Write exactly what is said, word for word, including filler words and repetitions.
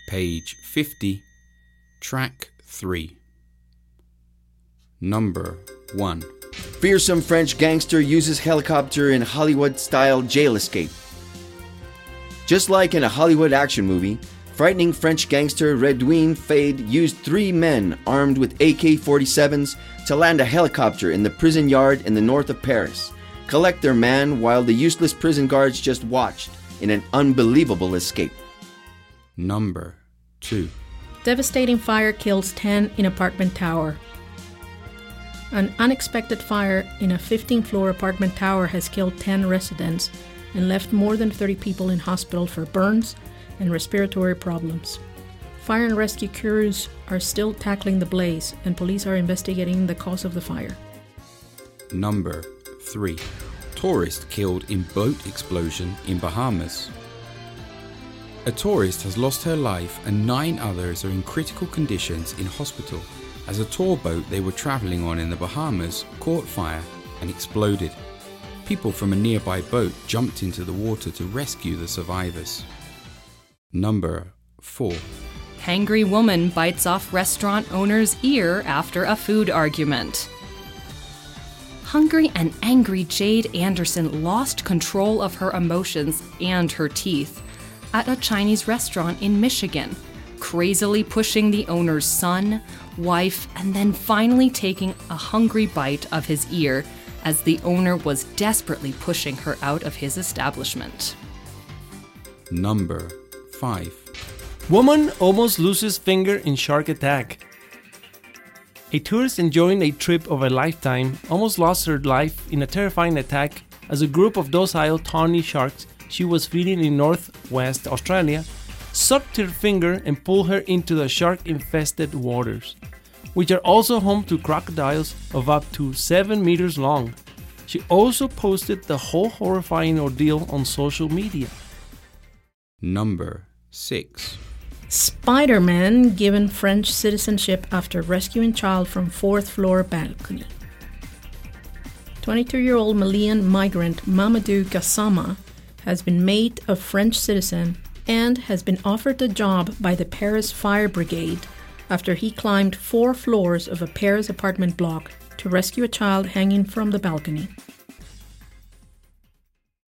page fifty, track three. Number one. Fearsome French gangster uses helicopter in Hollywood-style jail escape. Just like in a Hollywood action movie, frightening French gangster Redouane Fade used three men armed with A K forty-sevens to land a helicopter in the prison yard in the north of Paris, collect their man while the useless prison guards just watched in an unbelievable escape. Number two. Devastating fire kills ten in apartment tower. An unexpected fire in a fifteen-floor apartment tower has killed ten residents and left more than thirty people in hospital for burns and respiratory problems. Fire and rescue crews are still tackling the blaze, and police are investigating the cause of the fire. Number three. Tourist killed in boat explosion in Bahamas. A tourist has lost her life and nine others are in critical conditions in hospital as a tour boat they were traveling on in the Bahamas caught fire and exploded. People from a nearby boat jumped into the water to rescue the survivors. Number four. Hangry woman bites off restaurant owner's ear after a food argument. Hungry and angry Jade Anderson lost control of her emotions and her teeth at a Chinese restaurant in Michigan, crazily pushing the owner's son, wife, and then finally taking a hungry bite of his ear as the owner was desperately pushing her out of his establishment. Number five. Woman almost loses finger in shark attack. A tourist enjoying a trip of a lifetime almost lost her life in a terrifying attack as a group of docile tawny sharks she was feeding in northwest Australia sucked her finger and pulled her into the shark-infested waters, which are also home to crocodiles of up to seven meters long. She also posted the whole horrifying ordeal on social media. Number six. Spider-Man given French citizenship after rescuing child from fourth floor balcony. twenty-two-year-old Malian migrant Mamadou Gassama has been made a French citizen and has been offered a job by the Paris Fire Brigade after he climbed four floors of a Paris apartment block to rescue a child hanging from the balcony.